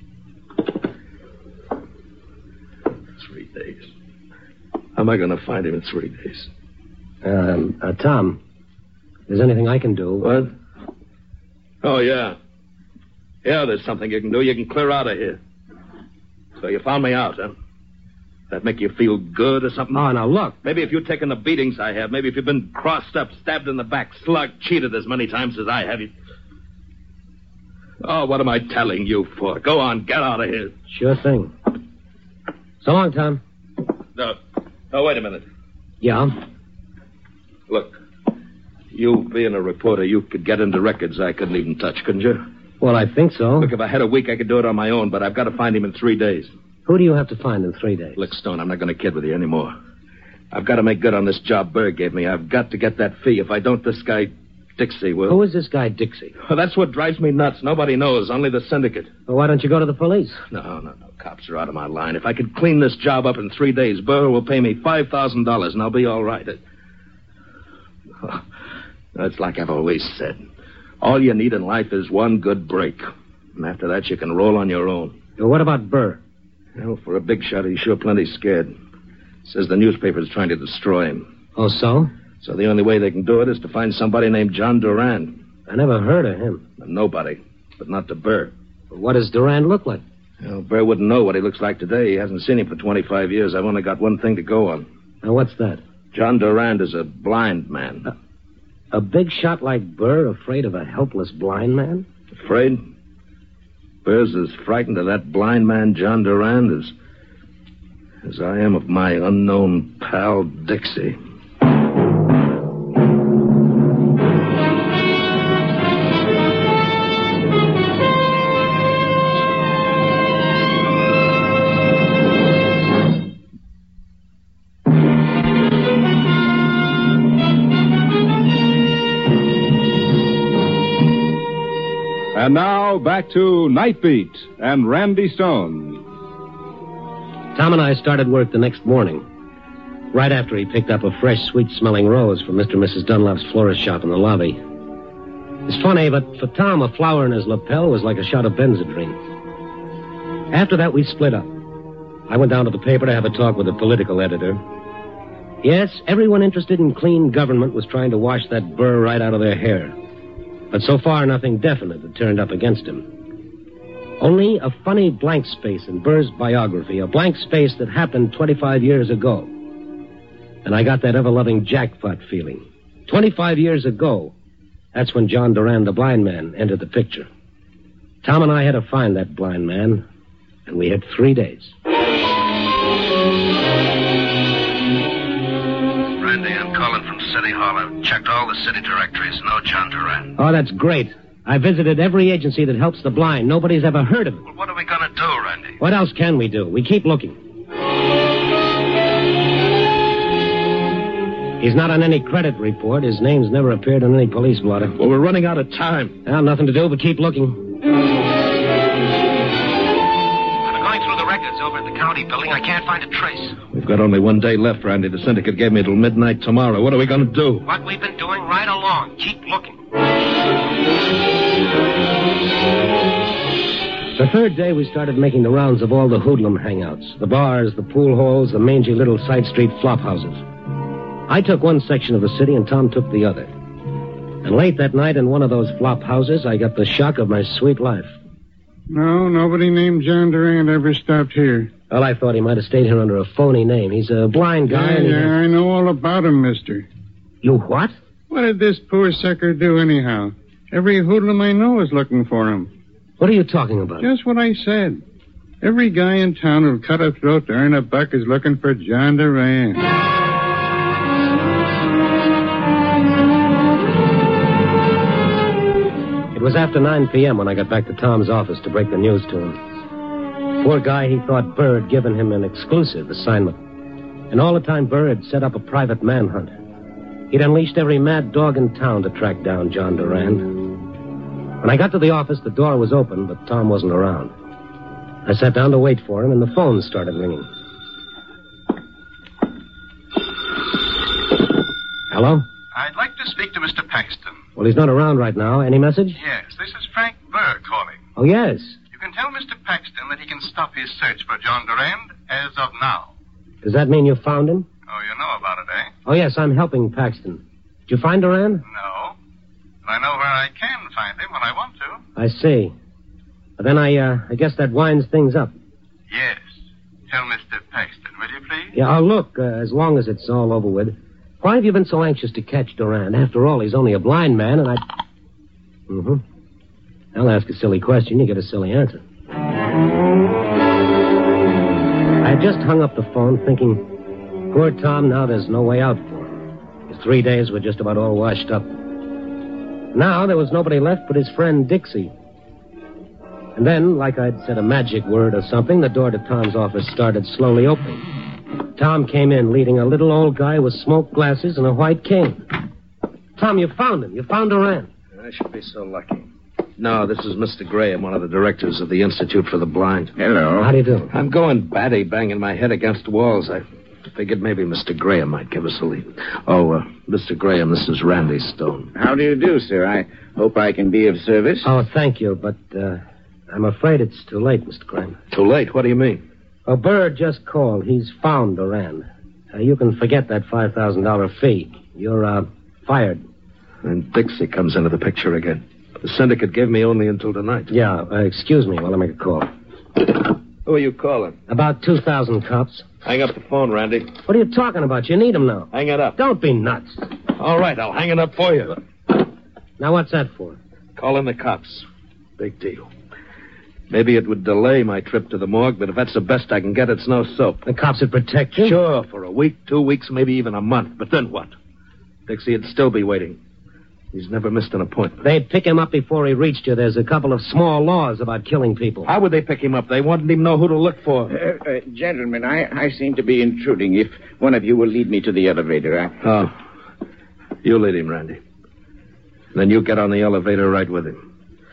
N: Three days. How am I going to find him in three days?
K: Um, uh, Tom... If there's anything I can do...
N: What? Oh, yeah. Yeah, there's something you can do. You can clear out of here. So you found me out, huh? That make you feel good or something?
K: Oh, now, look.
N: Maybe if you've taken the beatings I have, maybe if you've been crossed up, stabbed in the back, slugged, cheated as many times as I have, you... Oh, what am I telling you for? Go on, get out of here.
K: Sure thing. So long, Tom.
N: No, no, wait a minute.
K: Yeah?
N: Look. You being a reporter, you could get into records I couldn't even touch, couldn't you?
K: Well, I think so.
N: Look, if I had a week, I could do it on my own, but I've got to find him in three days.
K: Who do you have to find in three days?
N: Look, Stone, I'm not going to kid with you anymore. I've got to make good on this job Burr gave me. I've got to get that fee. If I don't, this guy, Dixie, will...
K: Who is this guy, Dixie?
N: Well, that's what drives me nuts. Nobody knows, only the syndicate.
K: Well, why don't you go to the police?
N: No, no, no. Cops are out of my line. If I could clean this job up in three days, Burr will pay me five thousand dollars, and I'll be all right. It... Oh. It's like I've always said. All you need in life is one good break. And after that, you can roll on your own.
K: Well, what about Burr?
N: Well, for a big shot, he's sure plenty scared. Says the newspaper's trying to destroy him.
K: Oh, so?
N: So the only way they can do it is to find somebody named John Durand.
K: I never heard of him.
N: Nobody, but not to Burr.
K: Well, what does Durand look like?
N: Well, Burr wouldn't know what he looks like today. He hasn't seen him for twenty-five years. I've only got one thing to go on.
K: Now, what's that?
N: John Durand is a blind man.
K: Uh- A big shot like Burr afraid of a helpless blind man?
N: Afraid? Burr's as frightened of that blind man, John Durand, as, as I am of my unknown pal, Dixie.
L: And now, back to Night Beat and Randy Stone.
K: Tom and I started work the next morning, right after he picked up a fresh, sweet-smelling rose from Mister and Missus Dunlap's florist shop in the lobby. It's funny, but for Tom, a flower in his lapel was like a shot of Benzedrine. After that, we split up. I went down to the paper to have a talk with the political editor. Yes, everyone interested in clean government was trying to wash that Burr right out of their hair. But so far, nothing definite had turned up against him. Only a funny blank space in Burr's biography, a blank space that happened twenty-five years ago. And I got that ever-loving jackpot feeling. twenty-five years ago, That's when John Duran, the blind man, entered the picture. Tom and I had to find that blind man, and we had three days.
N: Randy, I'm calling from City Hall. I've checked all the city directories. No John Duran.
K: Oh, that's great. I visited every agency that helps the blind. Nobody's ever heard of him.
N: Well, what are we going to do, Randy?
K: What else can we do? We keep looking. He's not on any credit report. His name's never appeared on any police blotter.
N: Well, we're running out of time.
K: Well, nothing to do but keep looking.
P: I'm going through the records over at the county building. I can't find a trace.
N: We've got only one day left, Randy. The syndicate gave me till midnight tomorrow. What are we going to do?
P: What we've been doing right along. Keep looking.
K: The third day, we started making the rounds of all the hoodlum hangouts. The bars, the pool halls, the mangy little side street flop houses. I took one section of the city and Tom took the other. And late that night in one of those flop houses, I got the shock of my sweet life.
Q: No, nobody named John Durant ever stopped here.
K: Well, I thought he might have stayed here under a phony name. He's a blind guy.
Q: Yeah,
K: and
Q: yeah,
K: has...
Q: I know all about him, mister.
K: You what?
Q: What did this poor sucker do anyhow? Every hoodlum I know is looking for him.
K: What are you talking about?
Q: Just what I said. Every guy in town who'll cut a throat to earn a buck is looking for John Durant.
K: It was after nine p.m. when I got back to Tom's office to break the news to him. Poor guy, he thought Burr had given him an exclusive assignment. And all the time, Burr had set up a private manhunt. He'd unleashed every mad dog in town to track down John Durand. When I got to the office, the door was open, but Tom wasn't around. I sat down to wait for him, and the phone started ringing. Hello?
R: I'd like to speak to Mister Paxton.
K: Well, he's not around right now. Any message?
R: Yes, this is Frank Burr calling.
K: Oh, yes.
R: You can tell Mister Paxton that he can stop his search for John Durand as of now.
K: Does that mean you found him?
R: Oh, you know about it, eh?
K: Oh, yes, I'm helping Paxton. Did you find Durand?
R: No. But I know where I can find him when I want to.
K: I see. But then I, uh, I guess that winds things up.
R: Yes. Tell Mister Paxton, will you please?
K: Yeah, I'll look, uh, as long as it's all over with. Why have you been so anxious to catch Durand? After all, he's only a blind man, and I... Mm-hmm. I'll ask a silly question. You get a silly answer. I had just hung up the phone thinking, poor Tom, now there's no way out for him. His three days were just about all washed up. Now there was nobody left but his friend Dixie. And then, like I'd said a magic word or something, the door to Tom's office started slowly opening. Tom came in leading a little old guy with smoked glasses and a white cane. Tom, you found him. You found Durand.
N: I should be so lucky. No, this is Mister Graham, one of the directors of the Institute for the Blind.
O: Hello.
K: How do you do?
N: I'm going batty, banging my head against walls. I figured maybe Mister Graham might give us a lead. Oh, uh, Mister Graham, this is Randy Stone.
O: How do you do, sir? I hope I can be of service.
K: Oh, thank you, but uh, I'm afraid it's too late, Mister Graham.
N: Too late? What do you mean?
K: Oh, Bird just called. He's found Durand. Uh, you can forget that five thousand dollars fee. You're, uh, fired.
N: And Dixie comes into the picture again. The syndicate gave me only until tonight.
K: Yeah, uh, excuse me while I make a call.
N: Who are you calling?
K: About two thousand cops.
N: Hang up the phone, Randy.
K: What are you talking about? You need them now.
N: Hang it up.
K: Don't be nuts.
N: All right, I'll hang it up for you.
K: Now, what's that for?
N: Calling the cops. Big deal. Maybe it would delay my trip to the morgue, but if that's the best I can get, it's no soap.
K: The cops would protect you?
N: Sure, for a week, two weeks, maybe even a month. But then what? Dixie would still be waiting. He's never missed an appointment.
K: They'd pick him up before he reached you. There's a couple of small laws about killing people.
N: How would they pick him up? They wouldn't even know who to look for.
O: Uh, uh, gentlemen, I, I seem to be intruding. If one of you will lead me to the elevator, I...
N: Oh. You lead him, Randy. Then you get on the elevator right with him.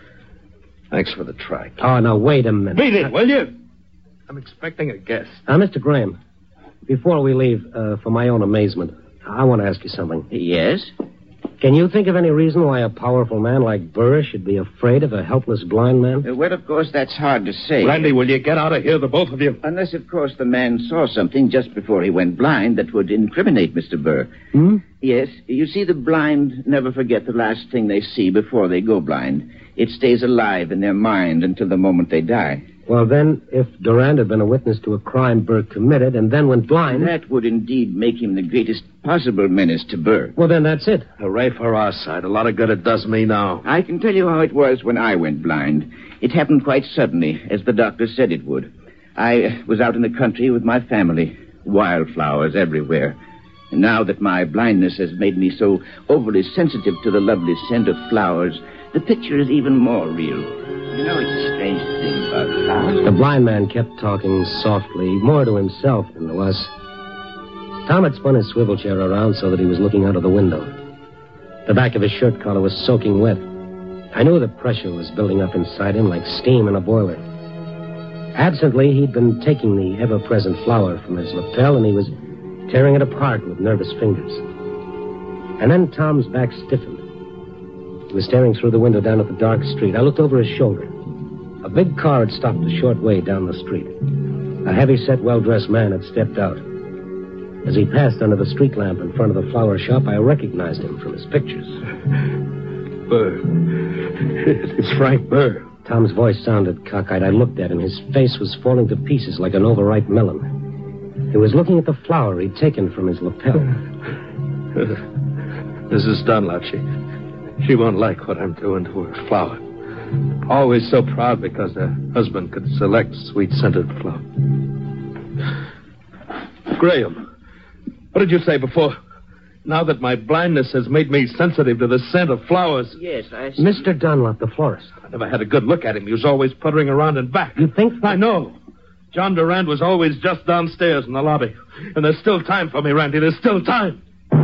N: Thanks for the track.
K: Oh, now, wait a minute.
N: Beat it, will you? I'm expecting a guest.
K: Now, Mister Graham, before we leave, uh, for my own amazement, I want to ask you something.
O: Yes?
K: Can you think of any reason why a powerful man like Burr should be afraid of a helpless blind man?
O: Uh, well, of course, that's hard to say.
N: Randy, will you get out of here, the both of you?
O: Unless, of course, the man saw something just before he went blind that would incriminate Mister Burr.
K: Hmm?
O: Yes. You see, the blind never forget the last thing they see before they go blind. It stays alive in their mind until the moment they die.
K: Well, then, if Durand had been a witness to a crime Burr committed and then went blind...
O: That would indeed make him the greatest possible menace to Burr.
K: Well, then that's it.
N: Hooray for our side. A lot of good it does me now.
O: I can tell you how it was when I went blind. It happened quite suddenly, as the doctor said it would. I was out in the country with my family. Wildflowers everywhere. And now that my blindness has made me so overly sensitive to the lovely scent of flowers, the picture is even more real. You know, it's a strange thing about flowers.
K: The blind man kept talking softly, more to himself than to us. Tom had spun his swivel chair around so that he was looking out of the window. The back of his shirt collar was soaking wet. I knew the pressure was building up inside him like steam in a boiler. Absently, he'd been taking the ever-present flower from his lapel, and he was tearing it apart with nervous fingers. And then Tom's back stiffened. He was staring through the window down at the dark street. I looked over his shoulder. A big car had stopped a short way down the street. A heavy-set, well-dressed man had stepped out. As he passed under the street lamp in front of the flower shop, I recognized him from his pictures.
S: Burr. It's Frank Burr.
K: Tom's voice sounded cockeyed. I looked at him. His face was falling to pieces like an overripe melon. He was looking at the flower he'd taken from his lapel.
S: Missus Dunlop, she, she won't like what I'm doing to her flower. Always so proud because her husband could select sweet-scented flower. Graham, what did you say before? Now that my blindness has made me sensitive to the scent of flowers.
O: Yes, I see.
K: Mister Dunlop, the florist.
S: I never had a good look at him. He was always puttering around and back.
K: You think?
S: I know. John Durand was always just downstairs in the lobby. And there's still time for me, Randy. There's still time.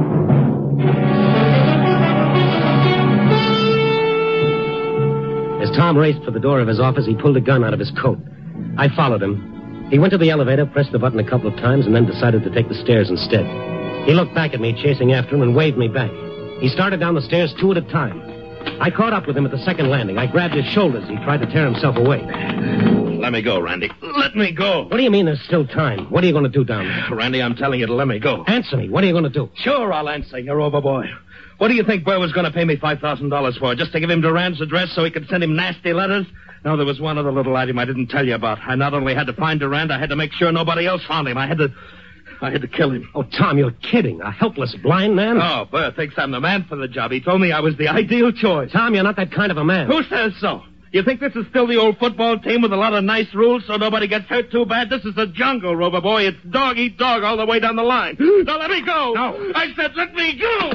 K: As Tom raced for the door of his office, he pulled a gun out of his coat. I followed him. He went to the elevator, pressed the button a couple of times, and then decided to take the stairs instead. He looked back at me, chasing after him, and waved me back. He started down the stairs two at a time. I caught up with him at the second landing. I grabbed his shoulders. He tried to tear himself away.
N: Let me go, Randy. Let me go.
K: What do you mean there's still time? What are you going to do down there?
N: Randy, I'm telling you to let me go.
K: Answer me. What are you going to do?
S: Sure, I'll answer you, overboy. What do you think Burr was going to pay me five thousand dollars for? Just to give him Durand's address so he could send him nasty letters? No, there was one other little item I didn't tell you about. I not only had to find Durand, I had to make sure nobody else found him. I had to... I had to kill him.
K: Oh, Tom, you're kidding. A helpless blind man?
S: Oh, Burr thinks I'm the man for the job. He told me I was the ideal choice.
K: Tom, you're not that kind of a man.
S: Who says so? You think this is still the old football team with a lot of nice rules so nobody gets hurt too bad? This is a jungle, Rover boy. It's dog eat dog all the way down the line. Now let me go.
K: No.
S: I said let me go.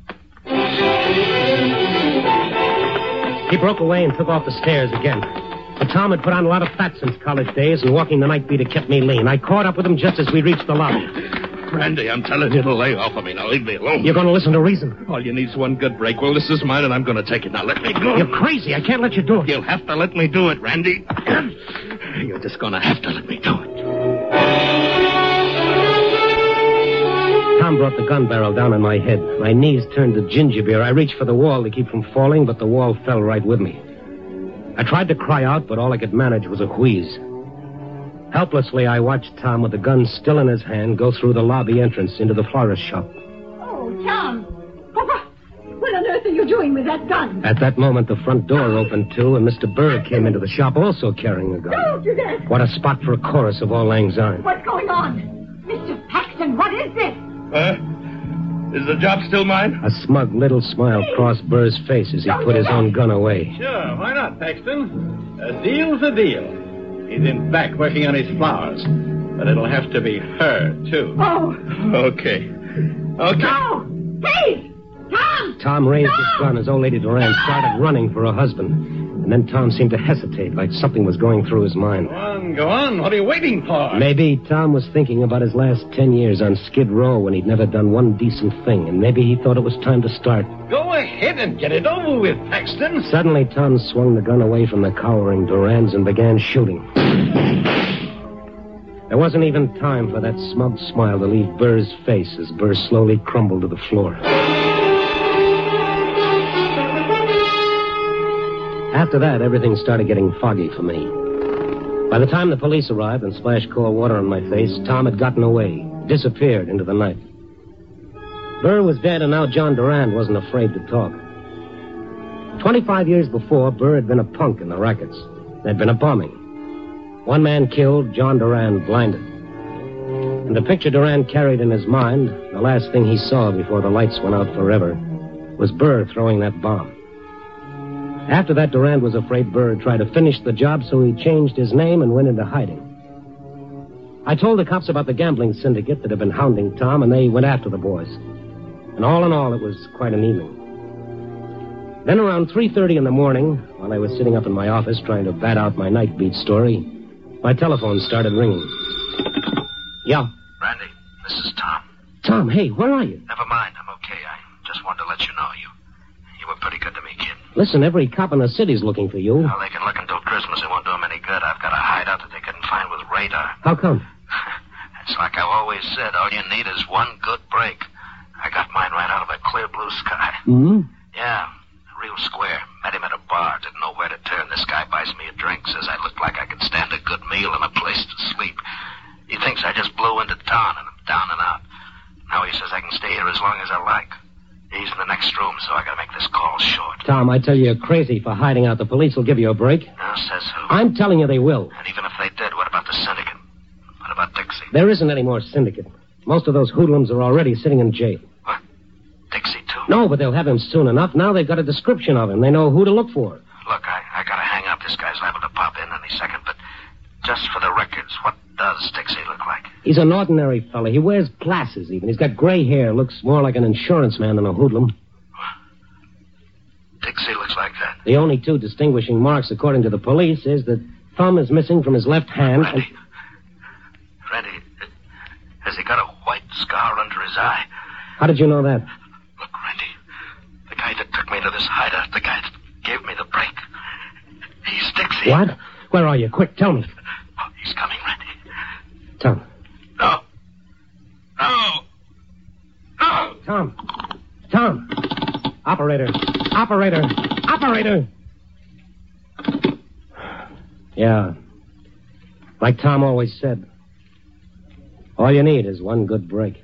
K: He broke away and took off the stairs again. But Tom had put on a lot of fat since college days, and walking the night beat had kept me lean. I caught up with him just as we reached the lobby.
S: Randy, I'm telling you to lay off of me. Now leave me alone.
K: You're going to listen to reason.
S: All you need is one good break. Well, this is mine, and I'm going to take it. Now let me go.
K: You're crazy. I can't let you do it.
S: You'll have to let me do it, Randy. You're just going to have to let me do it.
K: Tom brought the gun barrel down on my head. My knees turned to ginger beer. I reached for the wall to keep from falling, but the wall fell right with me. I tried to cry out, but all I could manage was a wheeze. Helplessly, I watched Tom with the gun still in his hand go through the lobby entrance into the florist shop.
M: Oh, Tom. Papa, what on earth are you doing with that gun?
K: At that moment, the front door opened, too, and Mister Burr came into the shop also carrying a gun.
M: Don't do that.
K: What a spot for a chorus of Auld Lang Syne.
M: What's going on? Mister Paxton, what is this?
S: Huh? Is the job still mine?
K: A smug little smile crossed Burr's face as he put his own gun away.
T: Sure, why not, Paxton? A deal's a deal. He's in fact working on his flowers. But it'll have to be her, too.
M: Oh.
S: Okay. Okay.
M: No! Please! Tom!
K: Tom raised
M: no!
K: his gun as old lady Durand started running for her husband. And then Tom seemed to hesitate, like something was going through his mind.
T: Go on, go on. What are you waiting for?
K: Maybe Tom was thinking about his last ten years on Skid Row when he'd never done one decent thing, and maybe he thought it was time to start.
T: Go ahead and get it over with, Paxton.
K: Suddenly, Tom swung the gun away from the cowering Durands and began shooting. There wasn't even time for that smug smile to leave Burr's face as Burr slowly crumbled to the floor. After that, everything started getting foggy for me. By the time the police arrived and splashed cold water on my face, Tom had gotten away, disappeared into the night. Burr was dead, and now John Durand wasn't afraid to talk. Twenty-five years before, Burr had been a punk in the rackets. There'd been a bombing. One man killed, John Durand blinded. And the picture Durand carried in his mind, the last thing he saw before the lights went out forever, was Burr throwing that bomb. After that, Durand was afraid Burr would try to finish the job, so he changed his name and went into hiding. I told the cops about the gambling syndicate that had been hounding Tom, and they went after the boys. And all in all, it was quite an evening. Then around three thirty in the morning, while I was sitting up in my office trying to bat out my night beat story, my telephone started ringing. Yeah.
P: Randy, this is Tom.
K: Tom, hey, where are you?
P: Never mind, I'm okay. I just wanted to let you know you you were pretty good to me, kid.
K: Listen, every cop in the city's looking for you.
P: Well, they can look until Christmas. It won't do them any good. I've got a hideout that they couldn't find with radar.
K: How come?
P: It's like I've always said, all you need is one good break. I got mine right out of a clear blue sky.
K: Hmm?
P: Yeah, real square. Met him at a bar. Didn't know where to turn. This guy buys me a drink. Says I look like I could stand a good meal and a place to sleep. He thinks I just blew into town and I'm down and out. Now he says I can stay here as long as I like. He's in the next room, so I gotta make this call short.
K: Tom, I tell you, you're crazy for hiding out. The police will give you a break.
P: Now, says who?
K: I'm telling you they will.
P: And even if they did, what about the syndicate? What about Dixie?
K: There isn't any more syndicate. Most of those hoodlums are already sitting in jail.
P: What? Dixie, too?
K: No, but they'll have him soon enough. Now they've got a description of him. They know who to look for.
P: Look, I, I gotta hang up. This guy's liable to pop in any second, but just for the records, what does Dixie look like?
K: He's an ordinary fella. He wears glasses, even. He's got gray hair. Looks more like an insurance man than a hoodlum.
P: Dixie looks like that.
K: The only two distinguishing marks, according to the police, is that thumb is missing from his left hand.
P: Randy. And... Randy, has he got a white scar under his eye?
K: How did you know that?
P: Look, Randy, the guy that took me to this hideout, the guy that gave me the break, he's Dixie.
K: What? Where are you? Quick, tell me.
P: Oh, he's coming, Randy.
K: Tom.
P: No. No. No.
K: Tom. Tom. Operator. Operator. Operator. Yeah. Like Tom always said, all you need is one good break.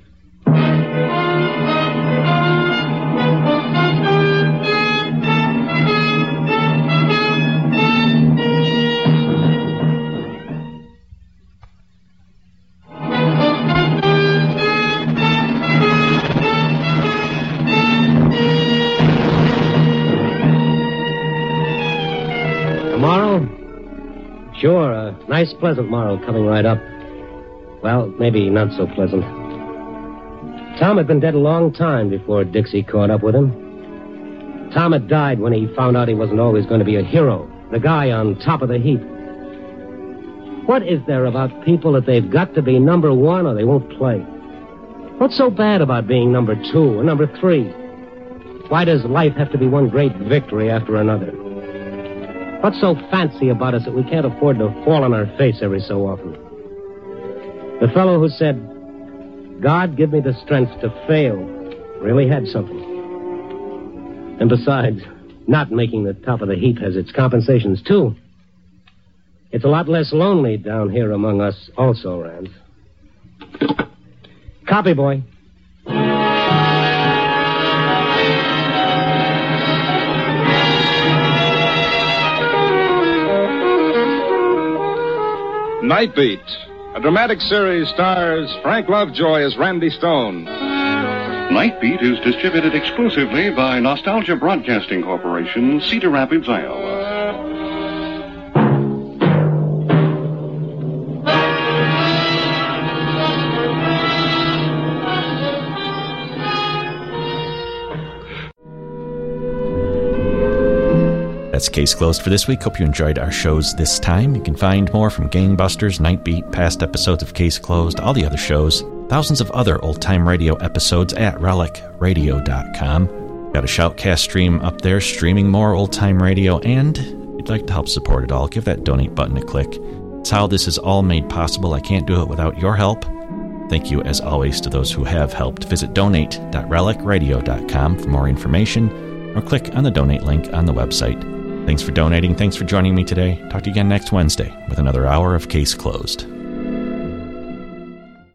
K: Sure, a nice, pleasant morrow coming right up. Well, maybe not so pleasant. Tom had been dead a long time before Dixie caught up with him. Tom had died when he found out he wasn't always going to be a hero, the guy on top of the heap. What is there about people that they've got to be number one or they won't play? What's so bad about being number two or number three? Why does life have to be one great victory after another? What's so fancy about us that we can't afford to fall on our face every so often? The fellow who said, God, give me the strength to fail, really had something. And besides, not making the top of the heap has its compensations, too. It's a lot less lonely down here among us also, Rand. Copy, boy.
L: Night Beat, a dramatic series, stars Frank Lovejoy as Randy Stone.
U: Night Beat is distributed exclusively by Nostalgia Broadcasting Corporation, Cedar Rapids, Iowa.
A: That's Case Closed for this week. Hope you enjoyed our shows this time. You can find more from Gangbusters, Night Beat, past episodes of Case Closed, all the other shows, thousands of other old-time radio episodes at relic radio dot com. Got a Shoutcast stream up there, streaming more old-time radio, and if you'd like to help support it all, give that donate button a click. It's how this is all made possible. I can't do it without your help. Thank you, as always, to those who have helped. Visit donate dot relic radio dot com for more information, or click on the donate link on the website. Thanks for donating. Thanks for joining me today. Talk to you again next Wednesday with another hour of Case Closed.